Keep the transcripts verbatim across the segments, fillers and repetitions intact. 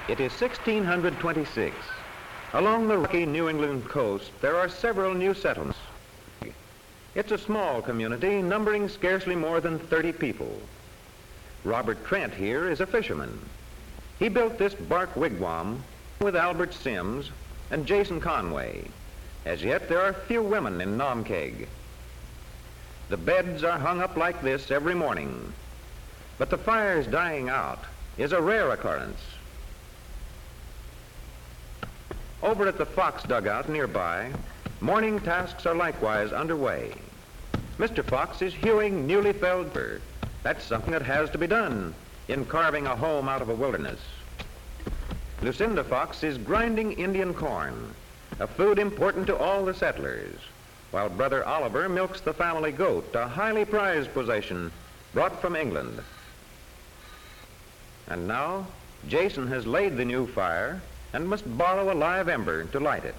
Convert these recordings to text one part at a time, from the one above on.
It is sixteen twenty-six. Along the rocky New England coast, there are several new settlements. It's a small community numbering scarcely more than thirty people. Robert Trent here is a fisherman. He built this bark wigwam with Albert Sims and Jason Conway. As yet, there are few women in Naumkeag. The beds are hung up like this every morning, but the fire's dying out is a rare occurrence. Over at the Fox dugout nearby, morning tasks are likewise underway. Mister Fox is hewing newly felled fir. That's something that has to be done in carving a home out of a wilderness. Lucinda Fox is grinding Indian corn, a food important to all the settlers, while Brother Oliver milks the family goat, a highly prized possession brought from England. And now, Jason has laid the new fire and must borrow a live ember to light it.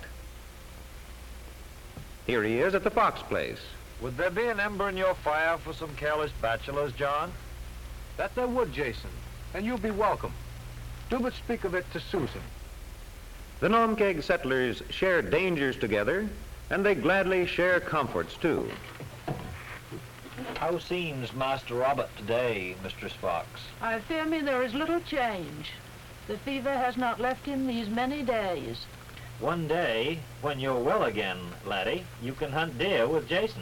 Here he is at the Fox place. Would there be an ember in your fire for some careless bachelors, John? That there would, Jason, and you'll be welcome. Do but speak of it to Susan. The Naumkeag settlers share dangers together, and they gladly share comforts too. How seems Master Robert today, Mistress Fox? I fear me there is little change. The fever has not left him these many days. One day, when you're well again, laddie, you can hunt deer with Jason.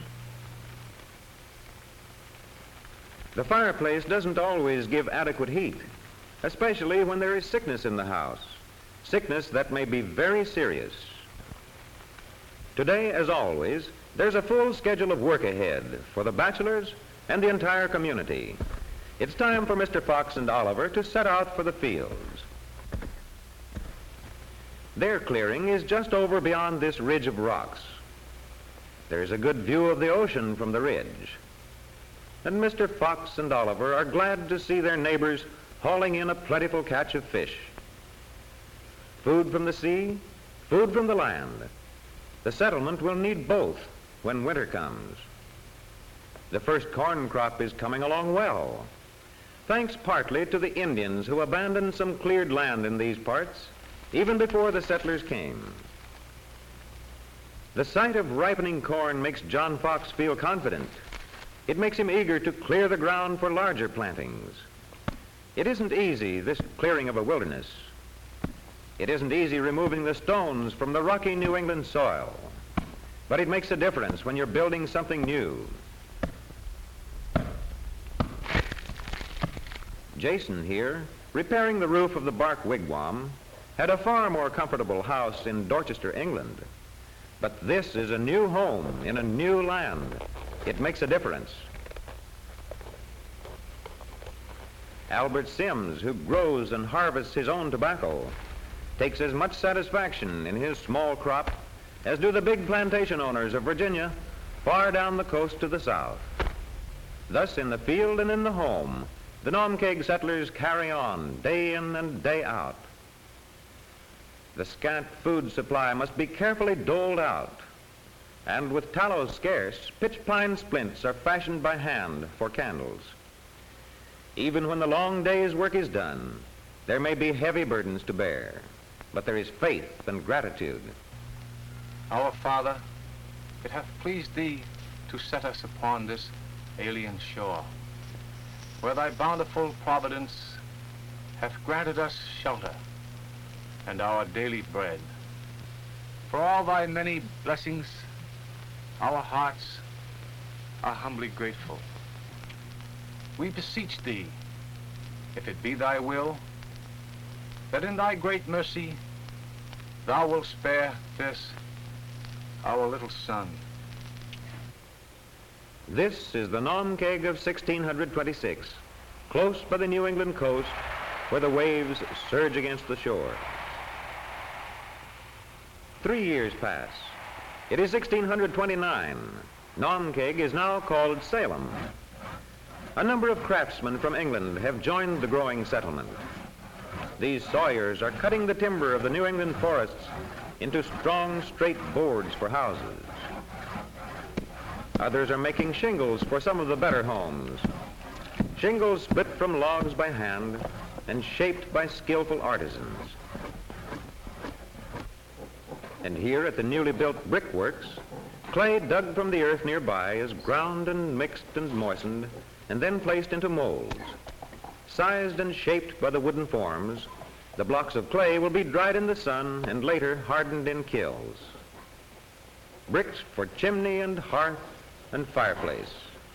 The fireplace doesn't always give adequate heat, especially when there is sickness in the house, sickness that may be very serious. Today, as always, there's a full schedule of work ahead for the bachelors and the entire community. It's time for Mister Fox and Oliver to set out for the fields. Their clearing is just over beyond this ridge of rocks. There's a good view of the ocean from the ridge. And Mister Fox and Oliver are glad to see their neighbors hauling in a plentiful catch of fish. Food from the sea, food from the land. The settlement will need both when winter comes. The first corn crop is coming along well, thanks partly to the Indians who abandoned some cleared land in these parts even before the settlers came. The sight of ripening corn makes John Fox feel confident. It makes him eager to clear the ground for larger plantings. It isn't easy, this clearing of a wilderness. It isn't easy removing the stones from the rocky New England soil, but it makes a difference when you're building something new. Jason here, repairing the roof of the bark wigwam, had a far more comfortable house in Dorchester, England. But this is a new home in a new land. It makes a difference. Albert Sims, who grows and harvests his own tobacco, takes as much satisfaction in his small crop as do the big plantation owners of Virginia far down the coast to the south. Thus, in the field and in the home, the Naumkeag settlers carry on day in and day out. The scant food supply must be carefully doled out, and with tallow scarce, pitch pine splints are fashioned by hand for candles. Even when the long day's work is done, there may be heavy burdens to bear, but there is faith and gratitude. Our Father, it hath pleased thee to set us upon this alien shore, where thy bountiful providence hath granted us shelter and our daily bread. For all thy many blessings, our hearts are humbly grateful. We beseech thee, if it be thy will, that in thy great mercy thou wilt spare this, our little son. This is the Naumkeag of sixteen twenty-six, close by the New England coast where the waves surge against the shore. Three years pass. It is sixteen twenty-nine. Naumkeag is now called Salem. A number of craftsmen from England have joined the growing settlement. These sawyers are cutting the timber of the New England forests into strong, straight boards for houses. Others are making shingles for some of the better homes. Shingles split from logs by hand, and shaped by skillful artisans. And here at the newly built brickworks, clay dug from the earth nearby is ground and mixed and moistened and then placed into molds. Sized and shaped by the wooden forms, the blocks of clay will be dried in the sun and later hardened in kilns. Bricks for chimney and hearth and fireplace.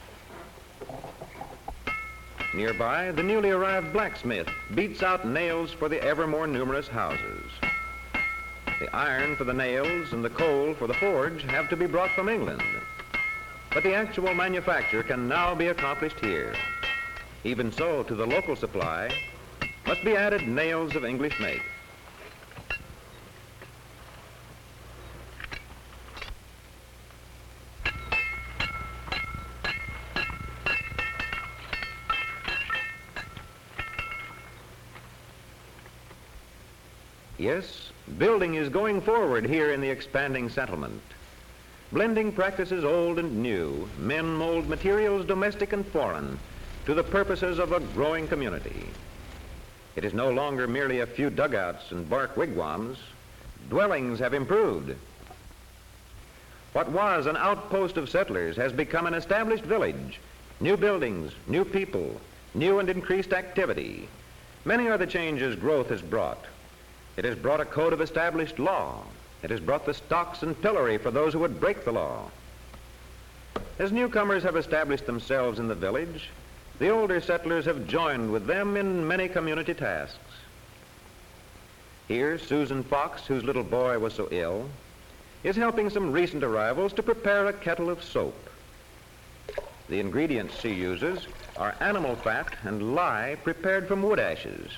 Nearby, the newly arrived blacksmith beats out nails for the ever more numerous houses. The iron for the nails and the coal for the forge have to be brought from England. But the actual manufacture can now be accomplished here. Even so, to the local supply must be added nails of English make. Yes, building is going forward here in the expanding settlement. Blending practices old and new, men mold materials domestic and foreign to the purposes of a growing community. It is no longer merely a few dugouts and bark wigwams. Dwellings have improved. What was an outpost of settlers has become an established village. New buildings, new people, new and increased activity. Many are the changes growth has brought. It has brought a code of established law. It has brought the stocks and pillory for those who would break the law. As newcomers have established themselves in the village, the older settlers have joined with them in many community tasks. Here, Susan Fox, whose little boy was so ill, is helping some recent arrivals to prepare a kettle of soap. The ingredients she uses are animal fat and lye prepared from wood ashes.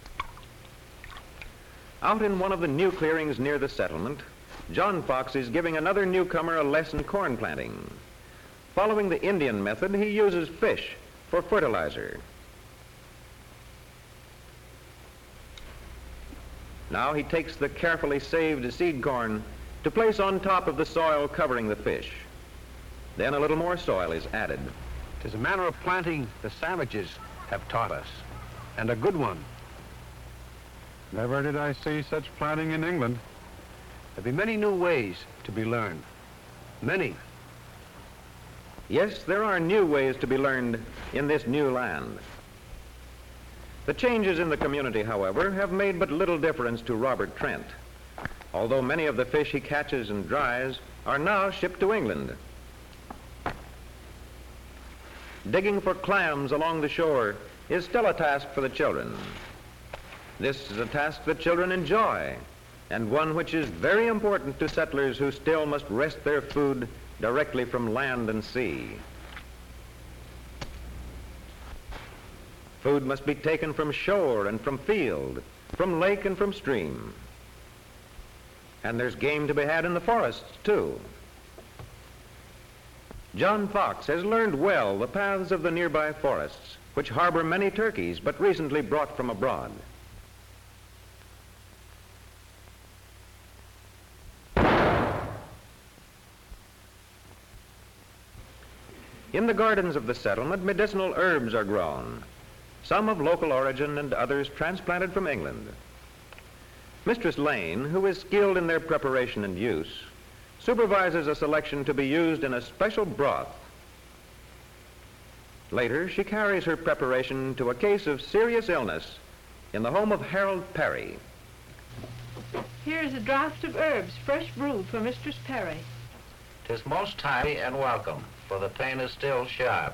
Out in one of the new clearings near the settlement, John Fox is giving another newcomer a lesson corn planting. Following the Indian method, he uses fish for fertilizer. Now he takes the carefully saved seed corn to place on top of the soil covering the fish. Then a little more soil is added. Tis a manner of planting the savages have taught us, and a good one. Never did I see such planting in England. There be many new ways to be learned. Many. Yes, there are new ways to be learned in this new land. The changes in the community, however, have made but little difference to Robert Trent, although many of the fish he catches and dries are now shipped to England. Digging for clams along the shore is still a task for the children. This is a task that children enjoy, and one which is very important to settlers who still must wrest their food directly from land and sea. Food must be taken from shore and from field, from lake and from stream. And there's game to be had in the forests, too. John Fox has learned well the paths of the nearby forests, which harbor many turkeys, but recently brought from abroad. In the gardens of the settlement, medicinal herbs are grown, some of local origin and others transplanted from England. Mistress Lane, who is skilled in their preparation and use, supervises a selection to be used in a special broth. Later, she carries her preparation to a case of serious illness in the home of Harold Perry. Here is a draught of herbs, fresh brewed for Mistress Perry. 'Tis most timely and welcome, for the pain is still sharp.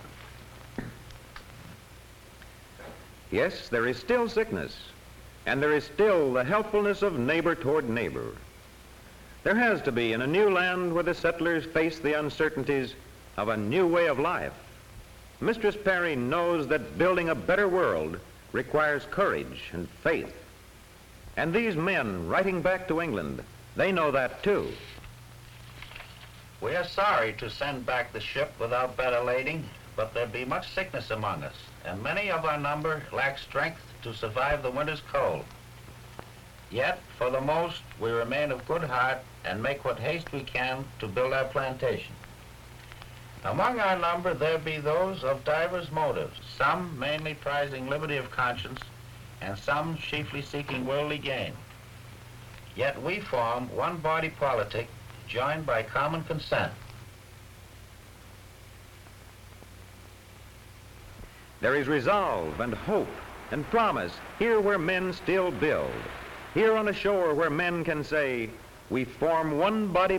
Yes, there is still sickness, and there is still the helpfulness of neighbor toward neighbor. There has to be in a new land where the settlers face the uncertainties of a new way of life. Mistress Perry knows that building a better world requires courage and faith. And these men writing back to England, they know that too. We are sorry to send back the ship without better lading, but there be much sickness among us, and many of our number lack strength to survive the winter's cold. Yet, for the most, we remain of good heart and make what haste we can to build our plantation. Among our number there be those of divers motives, some mainly prizing liberty of conscience, and some chiefly seeking worldly gain. Yet we form one body politic joined by common consent. There is resolve and hope and promise here where men still build. Here on a shore where men can say, we form one body